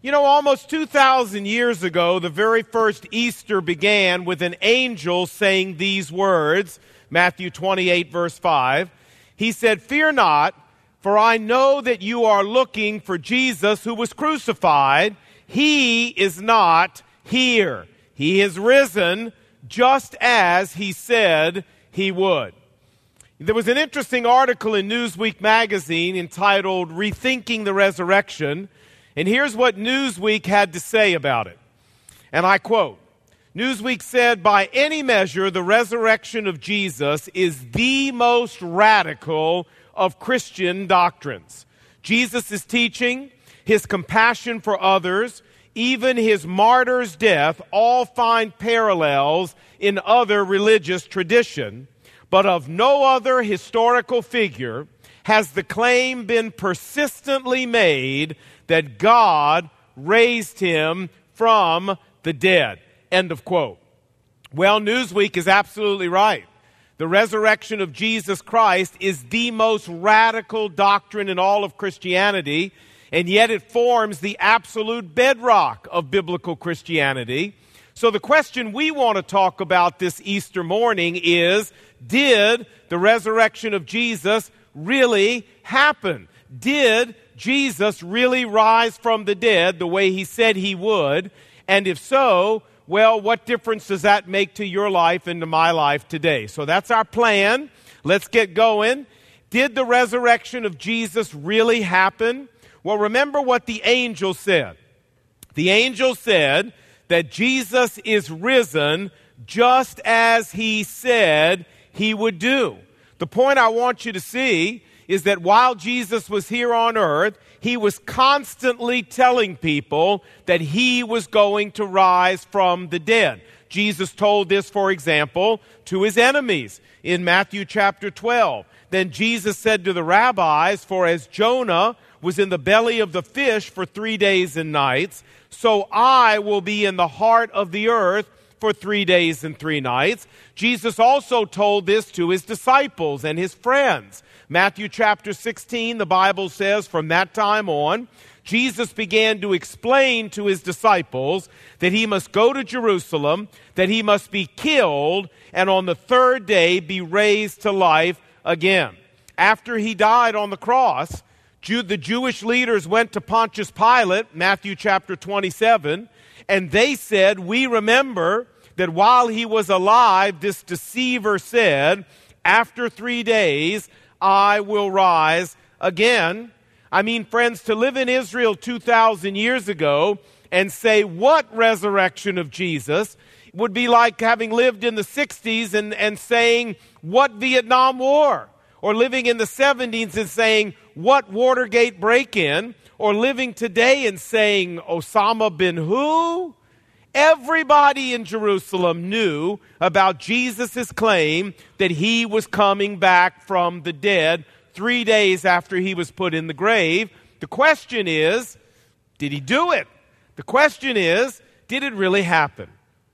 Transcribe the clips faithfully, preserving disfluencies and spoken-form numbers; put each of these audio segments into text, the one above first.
You know, almost two thousand years ago, the very first Easter began with an angel saying these words, Matthew twenty-eight, verse five. He said, "Fear not, for I know that you are looking for Jesus who was crucified. He is not here. He is risen, just as he said he would." There was an interesting article in Newsweek magazine entitled "Rethinking the Resurrection," and here's what Newsweek had to say about it. And I quote, Newsweek said, "By any measure, the resurrection of Jesus is the most radical of Christian doctrines. Jesus' teaching, his compassion for others, even his martyr's death, all find parallels in other religious tradition, but of no other historical figure has the claim been persistently made that God raised him from the dead." End of quote. Well, Newsweek is absolutely right. The resurrection of Jesus Christ is the most radical doctrine in all of Christianity, and yet it forms the absolute bedrock of biblical Christianity. So the question we want to talk about this Easter morning is, did the resurrection of Jesus really happen? Did Jesus really rise from the dead the way he said he would? And if so, well, what difference does that make to your life and to my life today? So that's our plan. Let's get going. Did the resurrection of Jesus really happen? Well, remember what the angel said. The angel said that Jesus is risen just as he said he would do. The point I want you to see is that while Jesus was here on earth, he was constantly telling people that he was going to rise from the dead. Jesus told this, for example, to his enemies in Matthew chapter twelve. Then Jesus said to the rabbis, "For as Jonah was in the belly of the fish for three days and nights, so I will be in the heart of the earth for three days and three nights." Jesus also told this to his disciples and his friends. Matthew chapter sixteen, the Bible says, from that time on, Jesus began to explain to his disciples that he must go to Jerusalem, that he must be killed, and on the third day be raised to life again. After he died on the cross, Jew, the Jewish leaders went to Pontius Pilate, Matthew chapter twenty-seven, and they said, "We remember that while he was alive, this deceiver said, 'After three days, I will rise again.'" I mean, friends, to live in Israel two thousand years ago and say, "What resurrection of Jesus?" would be like having lived in the sixties and, and saying, "What Vietnam War?" Or living in the seventies and saying, "What Watergate break-in?" Or living today and saying, "Osama bin who?" Everybody in Jerusalem knew about Jesus' claim that he was coming back from the dead three days after he was put in the grave. The question is, did he do it? The question is, did it really happen?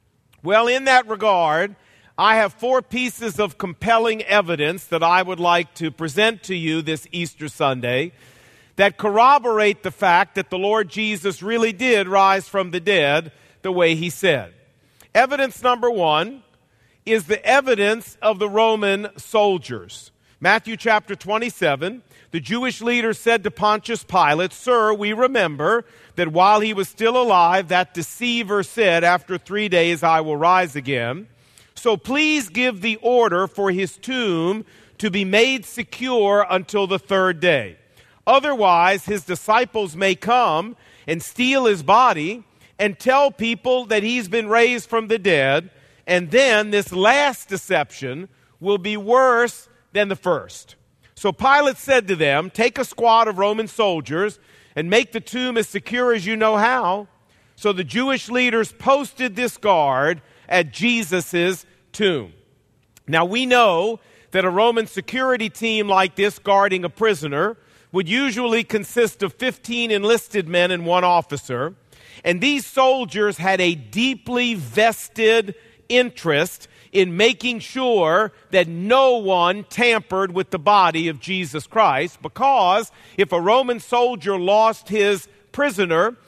Well, in that regard, I have four pieces of compelling evidence that I would like to present to you this Easter Sunday that corroborate the fact that the Lord Jesus really did rise from the dead the way he said. Evidence number one is the evidence of the Roman soldiers. Matthew chapter twenty-seven, the Jewish leaders said to Pontius Pilate, "Sir, we remember that while he was still alive, that deceiver said, 'After three days I will rise again.' So please give the order for his tomb to be made secure until the third day. Otherwise, his disciples may come and steal his body and tell people that he's been raised from the dead, and then this last deception will be worse than the first." So Pilate said to them, "Take a squad of Roman soldiers and make the tomb as secure as you know how." So the Jewish leaders posted this guard at Jesus' tomb. Now we know that a Roman security team like this guarding a prisoner would usually consist of fifteen enlisted men and one officer. And these soldiers had a deeply vested interest in making sure that no one tampered with the body of Jesus Christ, because if a Roman soldier lost his prisoner,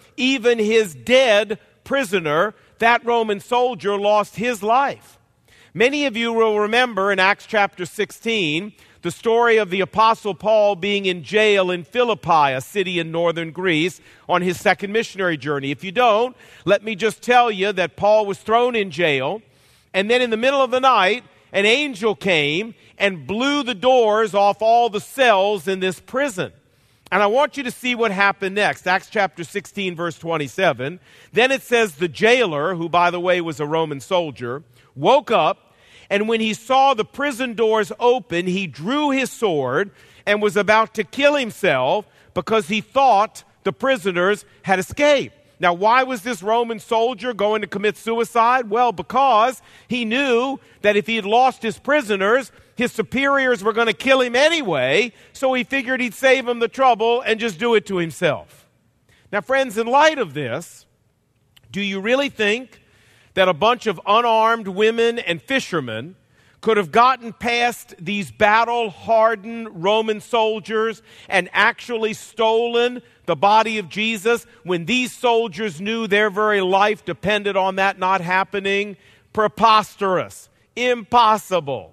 even his dead prisoner, that Roman soldier, lost his life. Many of you will remember in Acts chapter sixteen, the story of the Apostle Paul being in jail in Philippi, a city in northern Greece, on his second missionary journey. If you don't, let me just tell you that Paul was thrown in jail, and then in the middle of the night, an angel came and blew the doors off all the cells in this prison. And I want you to see what happened next. Acts chapter sixteen, verse twenty-seven. Then it says the jailer, who by the way was a Roman soldier, woke up, and when he saw the prison doors open, he drew his sword and was about to kill himself because he thought the prisoners had escaped. Now, why was this Roman soldier going to commit suicide? Well, because he knew that if he had lost his prisoners, his superiors were going to kill him anyway, so he figured he'd save them the trouble and just do it to himself. Now, friends, in light of this, do you really think that a bunch of unarmed women and fishermen could have gotten past these battle-hardened Roman soldiers and actually stolen the body of Jesus when these soldiers knew their very life depended on that not happening? Preposterous. Impossible.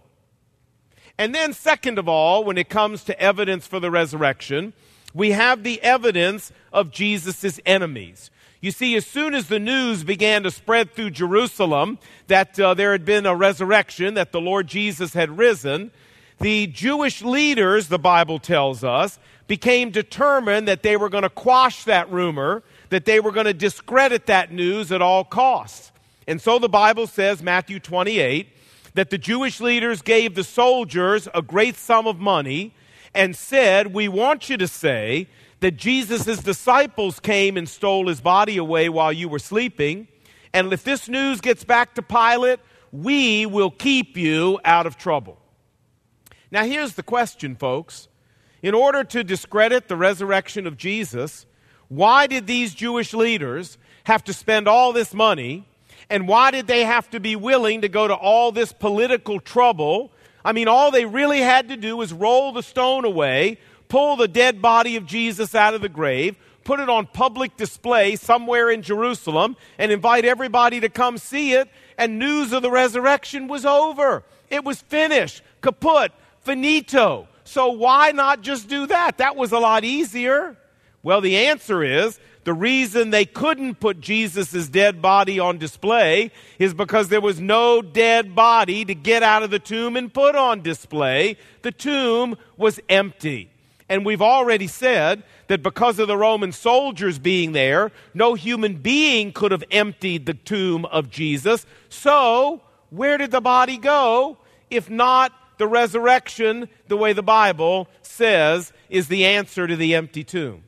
And then second of all, when it comes to evidence for the resurrection, we have the evidence of Jesus' enemies. You see, as soon as the news began to spread through Jerusalem that uh, there had been a resurrection, that the Lord Jesus had risen, the Jewish leaders, the Bible tells us, became determined that they were going to quash that rumor, that they were going to discredit that news at all costs. And so the Bible says, Matthew twenty-eight, that the Jewish leaders gave the soldiers a great sum of money and said, we want you to say that Jesus' disciples came and stole his body away while you were sleeping, and if this news gets back to Pilate, we will keep you out of trouble. Now here's the question, folks. In order to discredit the resurrection of Jesus, why did these Jewish leaders have to spend all this money, and why did they have to be willing to go to all this political trouble? I mean, all they really had to do was roll the stone away, pull the dead body of Jesus out of the grave, put it on public display somewhere in Jerusalem, and invite everybody to come see it, and news of the resurrection was over. It was finished, kaput, finito. So why not just do that? That was a lot easier. Well, the answer is, the reason they couldn't put Jesus' dead body on display is because there was no dead body to get out of the tomb and put on display. The tomb was empty. And we've already said that because of the Roman soldiers being there, no human being could have emptied the tomb of Jesus. So, where did the body go if not the resurrection, the way the Bible says, is the answer to the empty tomb?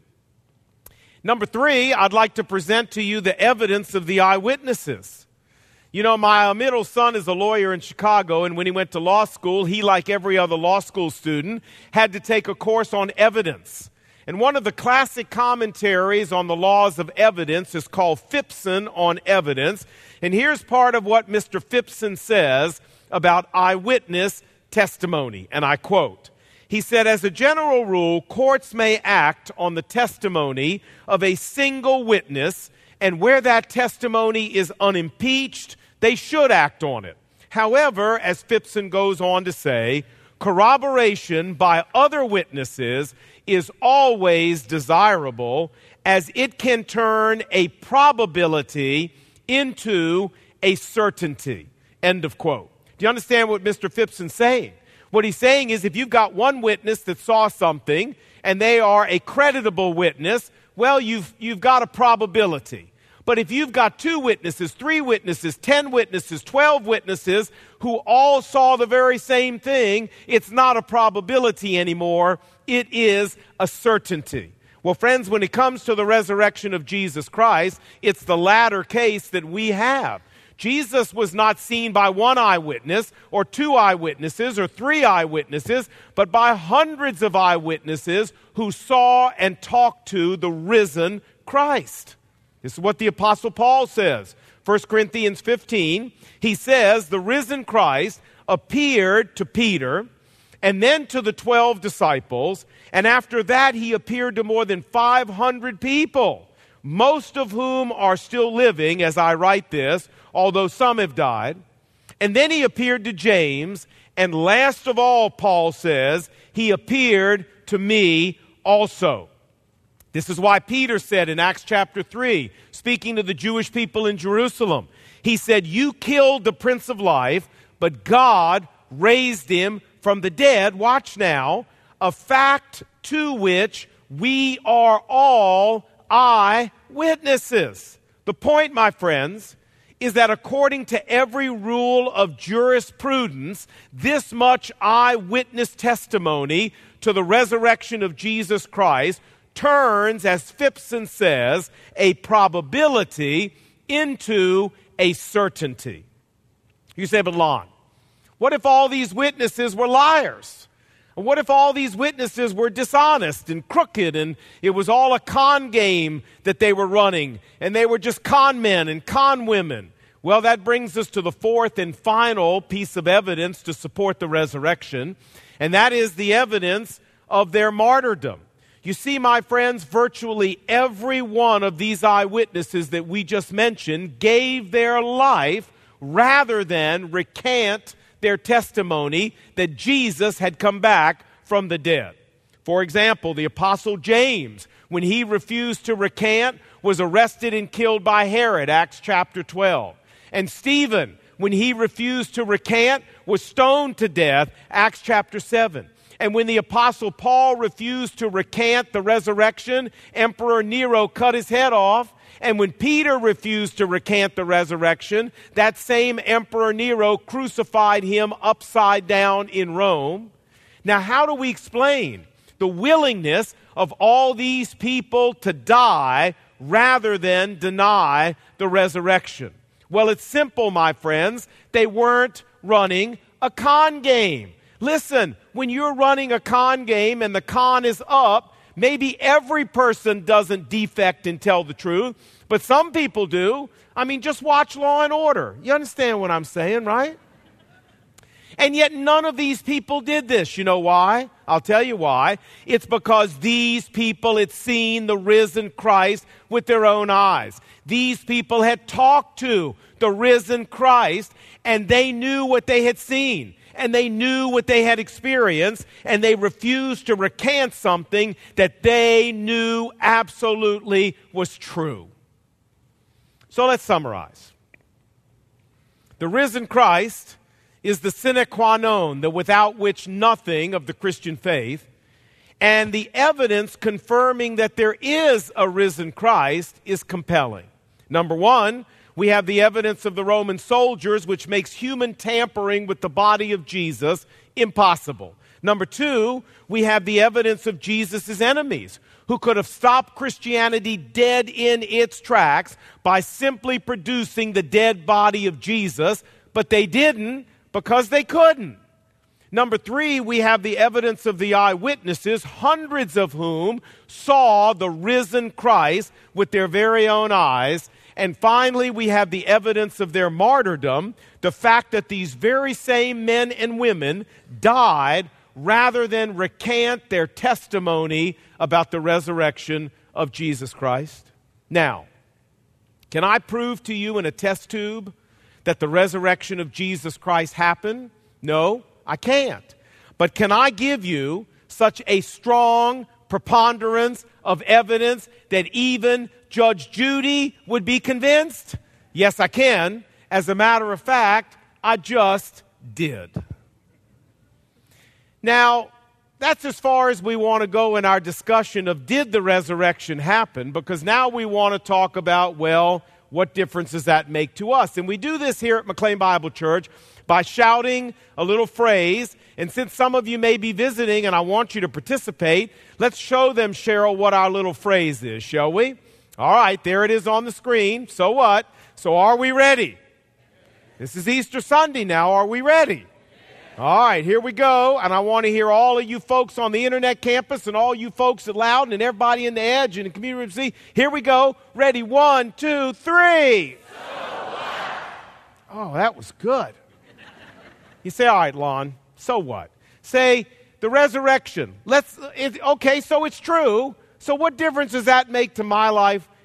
Number three, I'd like to present to you the evidence of the eyewitnesses. You know, my middle son is a lawyer in Chicago, and when he went to law school, he, like every other law school student, had to take a course on evidence. And one of the classic commentaries on the laws of evidence is called Phipson on Evidence. And here's part of what Mister Phipson says about eyewitness testimony, and I quote, he said, as a general rule, courts may act on the testimony of a single witness, and where that testimony is unimpeached, they should act on it. However, as Phipson goes on to say, corroboration by other witnesses is always desirable, as it can turn a probability into a certainty. End of quote. Do you understand what Mister Phipson's saying? What he's saying is if you've got one witness that saw something and they are a creditable witness, well, you've, you've got a probability. But if you've got two witnesses, three witnesses, ten witnesses, twelve witnesses who all saw the very same thing, it's not a probability anymore. It is a certainty. Well, friends, when it comes to the resurrection of Jesus Christ, it's the latter case that we have. Jesus was not seen by one eyewitness or two eyewitnesses or three eyewitnesses, but by hundreds of eyewitnesses who saw and talked to the risen Christ. This is what the Apostle Paul says. First Corinthians fifteen, he says, the risen Christ appeared to Peter and then to the twelve disciples, and after that he appeared to more than five hundred people. most of whom are still living as I write this, although some have died. And then he appeared to James, and last of all, Paul says, he appeared to me also. This is why Peter said in Acts chapter three, speaking to the Jewish people in Jerusalem, he said, you killed the Prince of Life, but God raised him from the dead. Watch now, a fact to which we are all eyewitnesses. The point, my friends, is that according to every rule of jurisprudence, this much eyewitness testimony to the resurrection of Jesus Christ turns, as Phipson says, a probability into a certainty. You say, but Lon, what if all these witnesses were liars? What if all these witnesses were dishonest and crooked and it was all a con game that they were running and they were just con men and con women? Well, that brings us to the fourth and final piece of evidence to support the resurrection, and that is the evidence of their martyrdom. You see, my friends, virtually every one of these eyewitnesses that we just mentioned gave their life rather than recant their testimony that Jesus had come back from the dead. For example, the Apostle James, when he refused to recant, was arrested and killed by Herod, Acts chapter twelve. And Stephen, when he refused to recant, was stoned to death, Acts chapter seven. And when the Apostle Paul refused to recant the resurrection, Emperor Nero cut his head off. And when Peter refused to recant the resurrection, that same Emperor Nero crucified him upside down in Rome. Now, how do we explain the willingness of all these people to die rather than deny the resurrection? Well, it's simple, my friends. They weren't running a con game. Listen, when you're running a con game and the con is up, maybe every person doesn't defect and tell the truth, but some people do. I mean, just watch Law and Order. You understand what I'm saying, right? And yet none of these people did this. You know why? I'll tell you why. It's because these people had seen the risen Christ with their own eyes. These people had talked to the risen Christ, and they knew what they had seen. And they knew what they had experienced, and they refused to recant something that they knew absolutely was true. So let's summarize. The risen Christ is the sine qua non, the without which nothing of the Christian faith, and the evidence confirming that there is a risen Christ is compelling. Number one, we have the evidence of the Roman soldiers, which makes human tampering with the body of Jesus impossible. Number two, we have the evidence of Jesus' enemies, who could have stopped Christianity dead in its tracks by simply producing the dead body of Jesus, but they didn't because they couldn't. Number three, we have the evidence of the eyewitnesses, hundreds of whom saw the risen Christ with their very own eyes. And finally, we have the evidence of their martyrdom, the fact that these very same men and women died rather than recant their testimony about the resurrection of Jesus Christ. Now, can I prove to you in a test tube that the resurrection of Jesus Christ happened? No, I can't. But can I give you such a strong preponderance of evidence that even Judge Judy would be convinced? Yes, I can. As a matter of fact, I just did. Now, that's as far as we want to go in our discussion of did the resurrection happen, because now we want to talk about, well, what difference does that make to us? And we do this here at McLean Bible Church by shouting a little phrase. And since some of you may be visiting and I want you to participate, let's show them, Cheryl, what our little phrase is, shall we? All right, there it is on the screen. So what? So are we ready? This is Easter Sunday now. Are we ready? All right, here we go. And I want to hear all of you folks on the internet campus and all you folks at Loudon and everybody in the Edge and the community. Here we go. Ready? One, two, three. So what? Oh, that was good. You say, all right, Lon, so what? Say, the resurrection. Let's. It, okay, so it's true. So what difference does that make to my life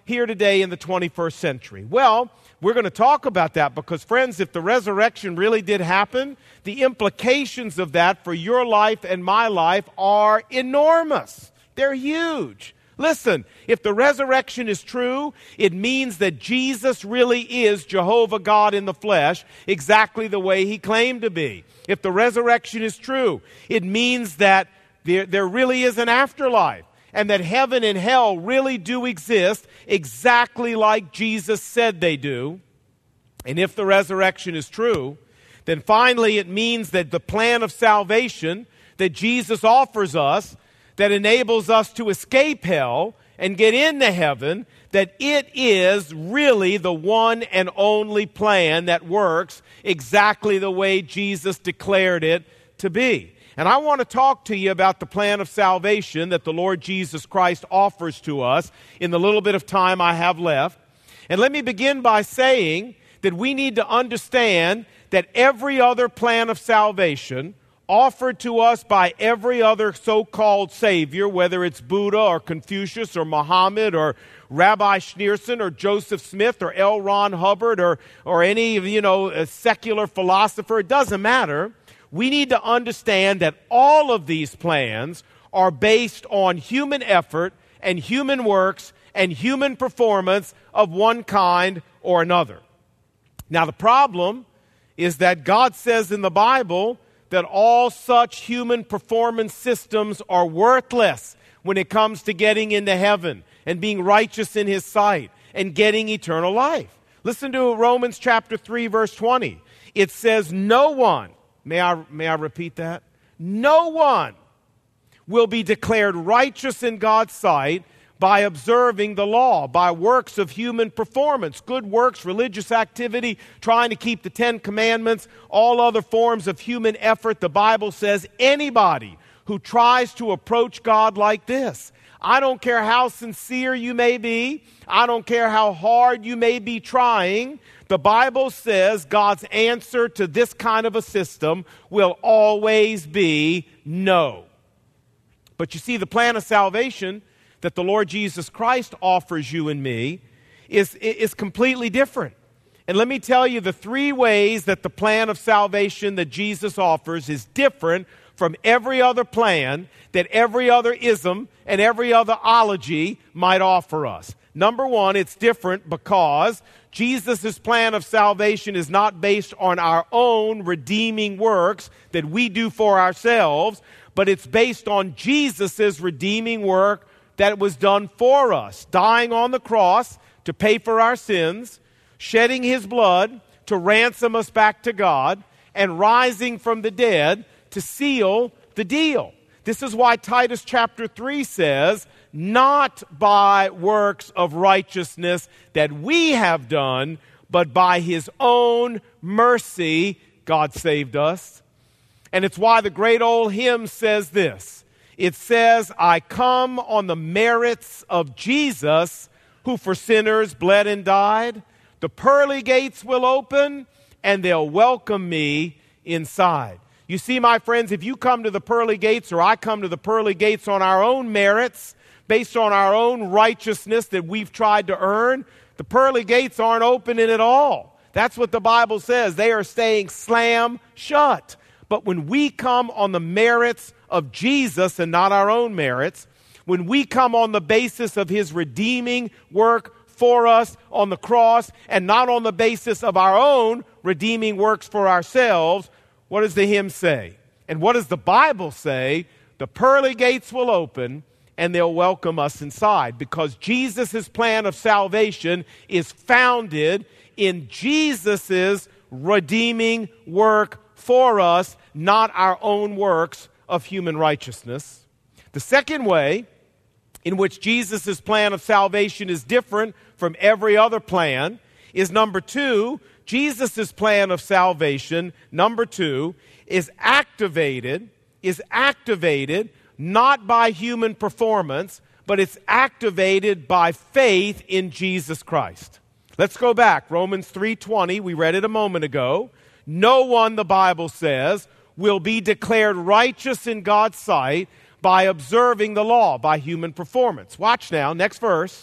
here today in the twenty-first century? Well, we're going to talk about that because, friends, if the resurrection really did happen, the implications of that for your life and my life are enormous. They're huge. Listen, if the resurrection is true, it means that Jesus really is Jehovah God in the flesh, exactly the way he claimed to be. If the resurrection is true, it means that there, there really is an afterlife, and that heaven and hell really do exist exactly like Jesus said they do. And if the resurrection is true, then finally it means that the plan of salvation that Jesus offers us, that enables us to escape hell and get into heaven, that it is really the one and only plan that works exactly the way Jesus declared it to be. And I want to talk to you about the plan of salvation that the Lord Jesus Christ offers to us in the little bit of time I have left. And let me begin by saying that we need to understand that every other plan of salvation offered to us by every other so-called savior, whether it's Buddha or Confucius or Muhammad or Rabbi Schneerson or Joseph Smith or L. Ron Hubbard or, or any, you know, a secular philosopher, it doesn't matter. We need to understand that all of these plans are based on human effort and human works and human performance of one kind or another. Now, the problem is that God says in the Bible that all such human performance systems are worthless when it comes to getting into heaven and being righteous in his sight and getting eternal life. Listen to Romans chapter three, verse twenty. It says, no one, may I, may I repeat that? No one will be declared righteous in God's sight by observing the law, by works of human performance, good works, religious activity, trying to keep the Ten Commandments, all other forms of human effort. The Bible says anybody who tries to approach God like this, I don't care how sincere you may be, I don't care how hard you may be trying, the Bible says God's answer to this kind of a system will always be no. But you see, the plan of salvation that the Lord Jesus Christ offers you and me is, is completely different. And let me tell you the three ways that the plan of salvation that Jesus offers is different from every other plan that every other ism and every other ology might offer us. Number one, it's different because Jesus' plan of salvation is not based on our own redeeming works that we do for ourselves, but it's based on Jesus' redeeming work that was done for us, dying on the cross to pay for our sins, shedding his blood to ransom us back to God, and rising from the dead to seal the deal. This is why Titus chapter three says, not by works of righteousness that we have done, but by his own mercy, God saved us. And it's why the great old hymn says this. It says, I come on the merits of Jesus, who for sinners bled and died. The pearly gates will open, and they'll welcome me inside. You see, my friends, if you come to the pearly gates or I come to the pearly gates on our own merits, based on our own righteousness that we've tried to earn, the pearly gates aren't opening at all. That's what the Bible says. They are staying slam shut. But when we come on the merits of Jesus and not our own merits, when we come on the basis of his redeeming work for us on the cross and not on the basis of our own redeeming works for ourselves, what does the hymn say? And what does the Bible say? The pearly gates will open and they'll welcome us inside, because Jesus' plan of salvation is founded in Jesus' redeeming work for us, not our own works of human righteousness. The second way in which Jesus' plan of salvation is different from every other plan is, number two, Jesus' plan of salvation, number two, is activated, is activated not by human performance, but it's activated by faith in Jesus Christ. Let's go back. Romans three twenty, we read it a moment ago. No one, the Bible says, will be declared righteous in God's sight by observing the law, by human performance. Watch now, next verse.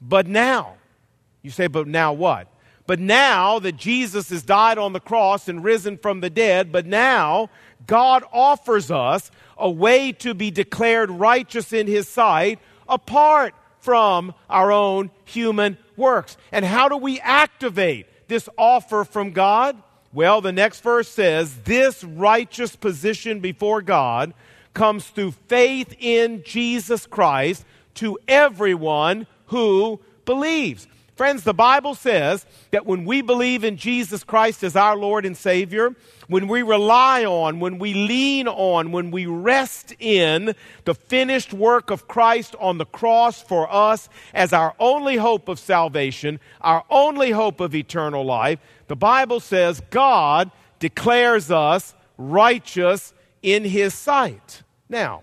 But now, you say, but now what? But now that Jesus has died on the cross and risen from the dead, but now God offers us a way to be declared righteous in His sight apart from our own human works. And how do we activate this offer from God? Well, the next verse says, this righteous position before God comes through faith in Jesus Christ to everyone who believes. Friends, the Bible says that when we believe in Jesus Christ as our Lord and Savior, when we rely on, when we lean on, when we rest in the finished work of Christ on the cross for us as our only hope of salvation, our only hope of eternal life, the Bible says God declares us righteous in His sight. Now,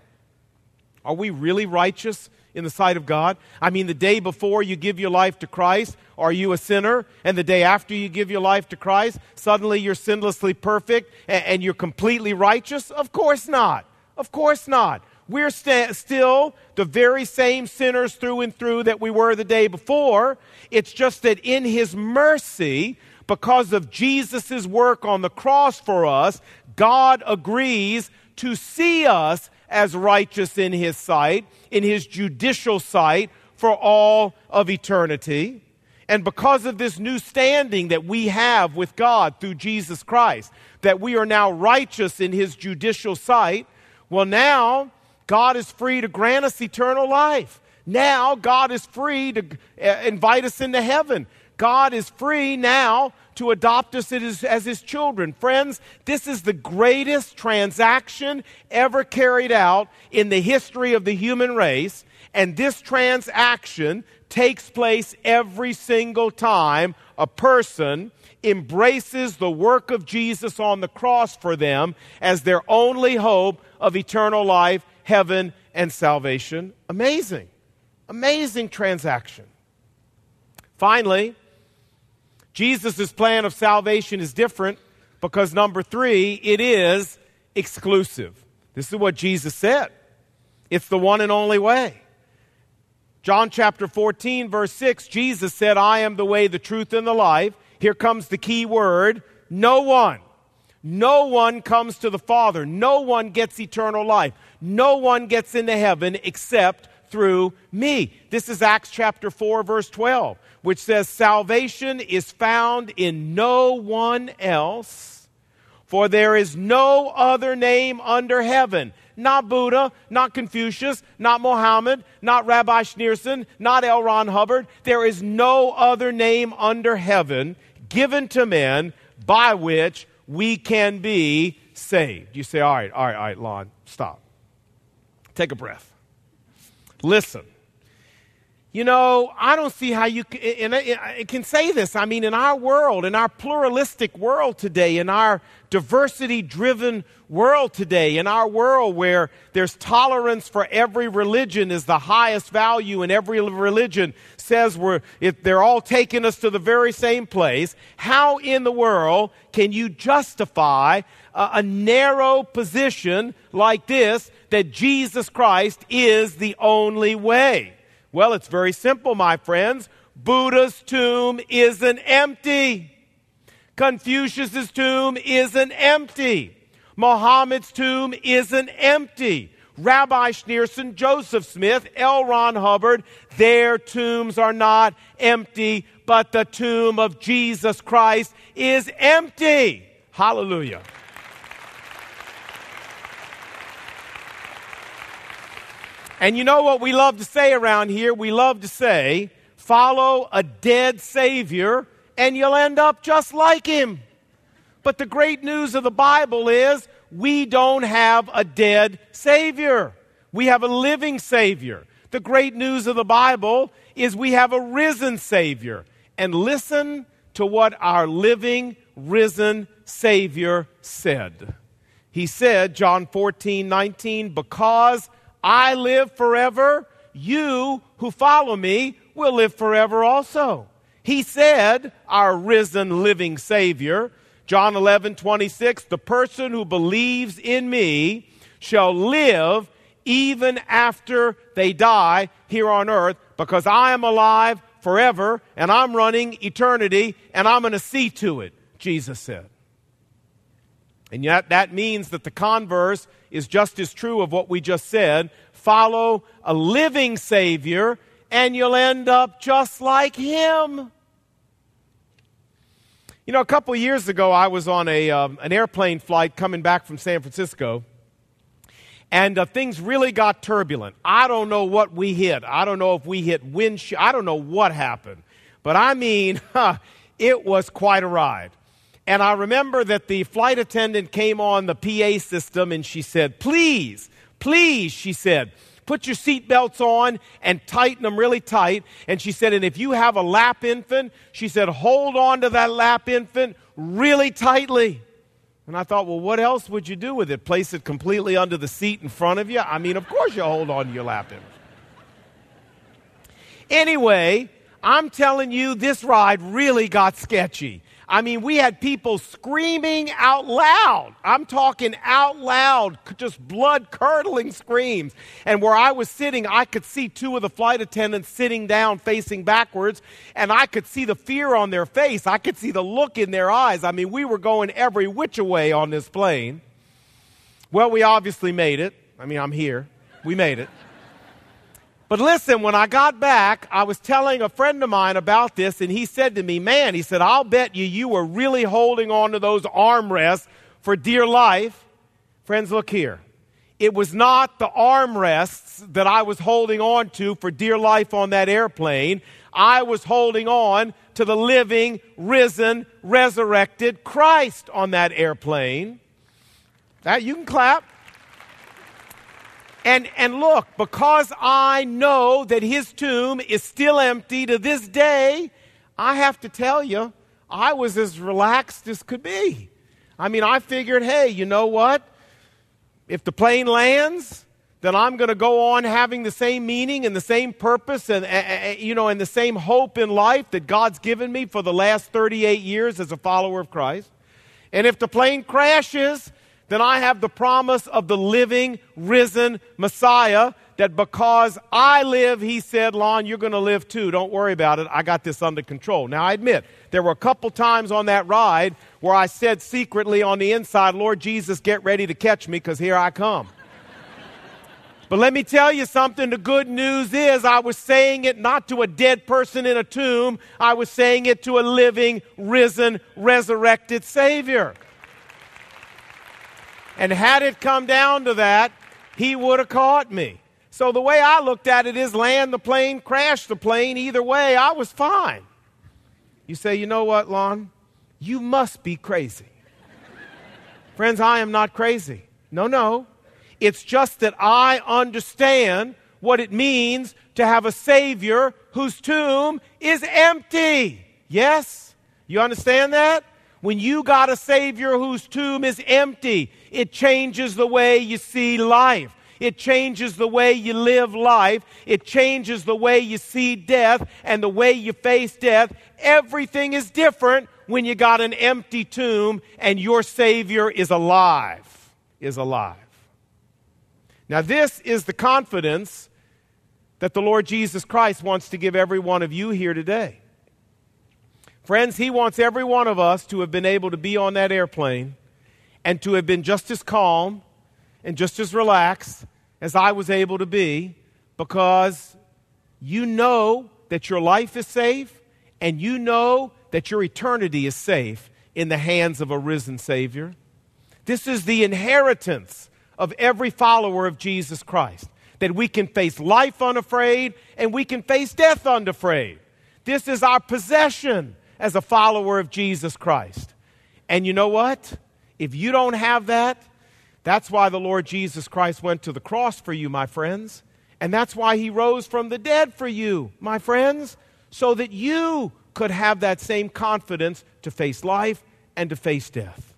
are we really righteous in the sight of God? I mean, the day before you give your life to Christ, are you a sinner? And the day after you give your life to Christ, suddenly you're sinlessly perfect and, and you're completely righteous? Of course not. Of course not. We're st- still the very same sinners through and through that we were the day before. It's just that in His mercy, because of Jesus' work on the cross for us, God agrees to see us as righteous in His sight, in His judicial sight, for all of eternity. And because of this new standing that we have with God through Jesus Christ, that we are now righteous in His judicial sight, well, now God is free to grant us eternal life. Now God is free to uh, invite us into heaven. God is free now to adopt us as, as His children. Friends, this is the greatest transaction ever carried out in the history of the human race, and this transaction takes place every single time a person embraces the work of Jesus on the cross for them as their only hope of eternal life, heaven, and salvation. Amazing. Amazing transaction. Finally, Jesus' plan of salvation is different because, number three, it is exclusive. This is what Jesus said. It's the one and only way. John chapter fourteen, verse six, Jesus said, I am the way, the truth, and the life. Here comes the key word, no one. No one comes to the Father. No one gets eternal life. No one gets into heaven except through me. This is Acts chapter four, verse twelve, which says, salvation is found in no one else, for there is no other name under heaven. Not Buddha, not Confucius, not Mohammed, not Rabbi Schneerson, not L. Ron Hubbard. There is no other name under heaven given to men by which we can be saved. You say, all right, all right, all right, Lon, stop. Take a breath. Listen, you know, I don't see how you can, and I can say this. I mean, in our world, in our pluralistic world today, in our diversity-driven world today, in our world where there's tolerance for every religion is the highest value, and every religion says we're, if they're all taking us to the very same place, how in the world can you justify a, a narrow position like this, that Jesus Christ is the only way? Well, it's very simple, my friends. Buddha's tomb isn't empty. Confucius's tomb isn't empty. Muhammad's tomb isn't empty. Rabbi Schneerson, Joseph Smith, L. Ron Hubbard, their tombs are not empty, but the tomb of Jesus Christ is empty. Hallelujah. And you know what we love to say around here? We love to say, follow a dead Savior and you'll end up just like Him. But the great news of the Bible is we don't have a dead Savior. We have a living Savior. The great news of the Bible is we have a risen Savior. And listen to what our living, risen Savior said. He said, John fourteen nineteen, because I live forever, you who follow me will live forever also. He said, our risen, living Savior, John eleven twenty-six, the person who believes in me shall live even after they die here on earth, because I am alive forever, and I'm running eternity, and I'm going to see to it, Jesus said. And yet that means that the converse is just as true of what we just said. Follow a living Savior, and you'll end up just like Him. You know, a couple of years ago, I was on a um, an airplane flight coming back from San Francisco, and uh, things really got turbulent. I don't know what we hit. I don't know if we hit windshield. I don't know what happened. But I mean, huh, it was quite a ride. And I remember that the flight attendant came on the P A system, and she said, please, please, she said, put your seatbelts on and tighten them really tight. And she said, and if you have a lap infant, she said, hold on to that lap infant really tightly. And I thought, well, what else would you do with it? Place it completely under the seat in front of you? I mean, of course you hold on to your lap infant. Anyway, I'm telling you, this ride really got sketchy. I mean, we had people screaming out loud. I'm talking out loud, just blood-curdling screams. And where I was sitting, I could see two of the flight attendants sitting down, facing backwards, and I could see the fear on their face. I could see the look in their eyes. I mean, we were going every which way on this plane. Well, we obviously made it. I mean, I'm here. We made it. But listen, when I got back, I was telling a friend of mine about this, and he said to me, man, he said, I'll bet you you were really holding on to those armrests for dear life. Friends, look here. It was not the armrests that I was holding on to for dear life on that airplane. I was holding on to the living, risen, resurrected Christ on that airplane. That, you can clap. And and look, because I know that His tomb is still empty to this day, I have to tell you, I was as relaxed as could be. I mean, I figured, hey, you know what? If the plane lands, then I'm going to go on having the same meaning and the same purpose and, uh, you know, and the same hope in life that God's given me for the last thirty-eight years as a follower of Christ. And if the plane crashes, then I have the promise of the living, risen Messiah that because I live, He said, Lon, you're going to live too. Don't worry about it. I got this under control. Now, I admit, there were a couple times on that ride where I said secretly on the inside, Lord Jesus, get ready to catch me because here I come. But let me tell you something. The good news is I was saying it not to a dead person in a tomb. I was saying it to a living, risen, resurrected Savior. And had it come down to that, He would have caught me. So the way I looked at it is land the plane, crash the plane. Either way, I was fine. You say, you know what, Lon? You must be crazy. Friends, I am not crazy. No, no. It's just that I understand what it means to have a Savior whose tomb is empty. Yes? You understand that? When you got a Savior whose tomb is empty, it changes the way you see life. It changes the way you live life. It changes the way you see death and the way you face death. Everything is different when you got an empty tomb and your Savior is alive, is alive. Now, this is the confidence that the Lord Jesus Christ wants to give every one of you here today. Friends, He wants every one of us to have been able to be on that airplane and to have been just as calm and just as relaxed as I was able to be, because you know that your life is safe and you know that your eternity is safe in the hands of a risen Savior. This is the inheritance of every follower of Jesus Christ, that we can face life unafraid and we can face death unafraid. This is our possession as a follower of Jesus Christ. And you know what? If you don't have that, that's why the Lord Jesus Christ went to the cross for you, my friends. And that's why He rose from the dead for you, my friends, so that you could have that same confidence to face life and to face death.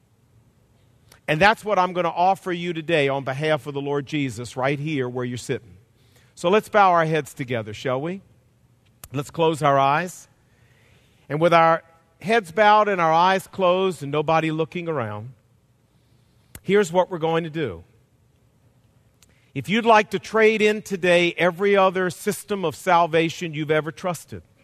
And that's what I'm going to offer you today on behalf of the Lord Jesus right here where you're sitting. So let's bow our heads together, shall we? Let's close our eyes. And with our heads bowed and our eyes closed and nobody looking around, here's what we're going to do. If you'd like to trade in today every other system of salvation you've ever trusted,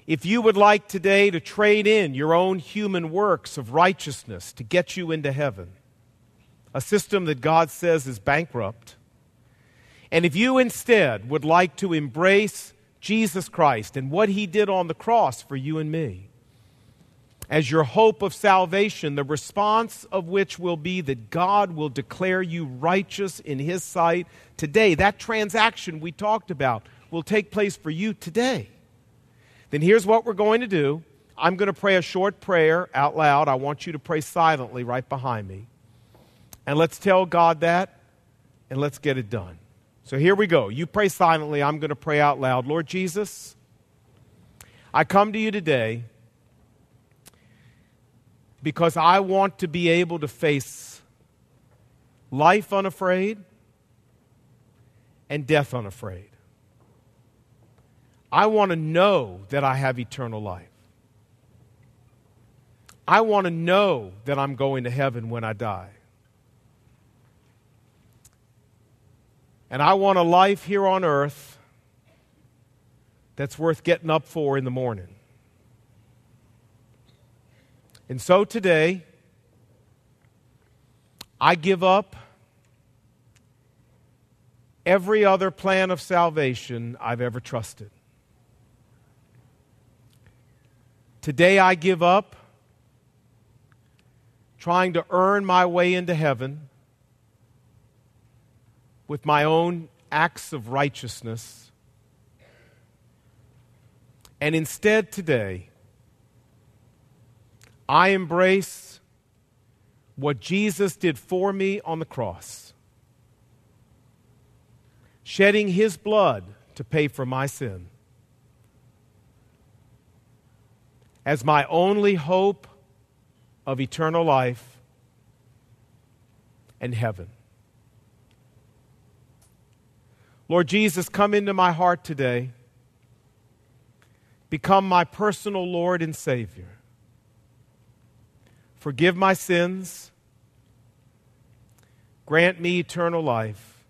If you would like today to trade in your own human works of righteousness to get you into heaven, a system that God says is bankrupt, and if you instead would like to embrace Jesus Christ and what He did on the cross for you and me as your hope of salvation, the response of which will be that God will declare you righteous in His sight today, that transaction we talked about will take place for you today. Then here's what we're going to do. I'm going to pray a short prayer out loud. I want you to pray silently right behind me. And let's tell God that, and let's get it done. So here we go. You pray silently. I'm going to pray out loud. Lord Jesus, I come to you today because I want to be able to face life unafraid and death unafraid. I want to know that I have eternal life. I want to know that I'm going to heaven when I die. And I want a life here on earth that's worth getting up for in the morning. And so today, I give up every other plan of salvation I've ever trusted. Today I give up trying to earn my way into heaven with my own acts of righteousness. And instead today, I embrace what Jesus did for me on the cross, shedding His blood to pay for my sin. As my only hope of eternal life and heaven. Lord Jesus, come into my heart today. Become my personal Lord and Savior. Forgive my sins. Grant me eternal life.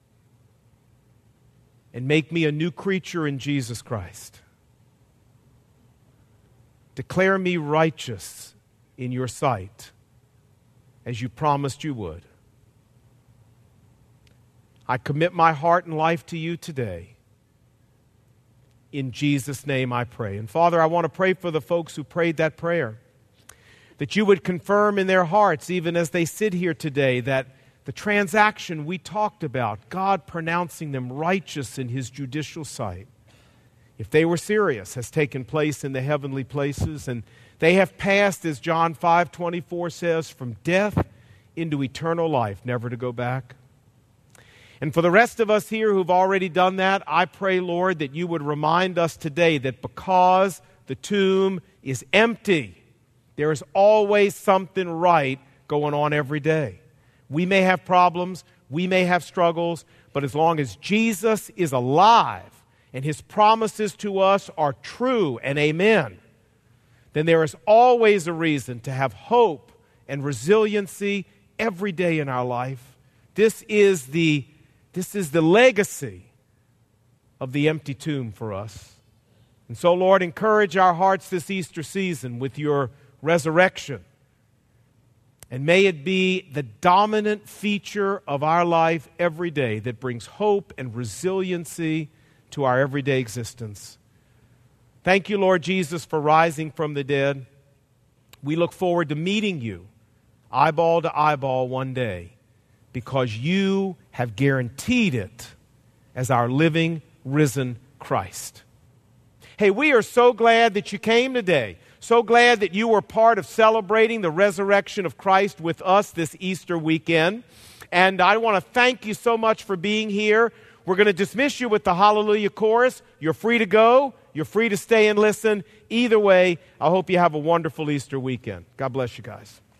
And make me a new creature in Jesus Christ. Declare me righteous in your sight, as you promised you would. I commit my heart and life to you today. In Jesus' name I pray. And Father, I want to pray for the folks who prayed that prayer, that you would confirm in their hearts, even as they sit here today, that the transaction we talked about, God pronouncing them righteous in His judicial sight, if they were serious, has taken place in the heavenly places, and they have passed, as John five twenty-four says, from death into eternal life, never to go back. And for the rest of us here who've already done that, I pray, Lord, that you would remind us today that because the tomb is empty, there is always something right going on every day. We may have problems, we may have struggles, but as long as Jesus is alive, and His promises to us are true and amen, then there is always a reason to have hope and resiliency every day in our life. This is the, this is the legacy of the empty tomb for us. And so, Lord, encourage our hearts this Easter season with your resurrection. And may it be the dominant feature of our life every day that brings hope and resiliency to our everyday existence. Thank you, Lord Jesus, for rising from the dead. We look forward to meeting you eyeball to eyeball one day because you have guaranteed it as our living, risen Christ. Hey, we are so glad that you came today. So glad that you were part of celebrating the resurrection of Christ with us this Easter weekend. And I want to thank you so much for being here. We're going to dismiss you with the Hallelujah Chorus. You're free to go. You're free to stay and listen. Either way, I hope you have a wonderful Easter weekend. God bless you guys.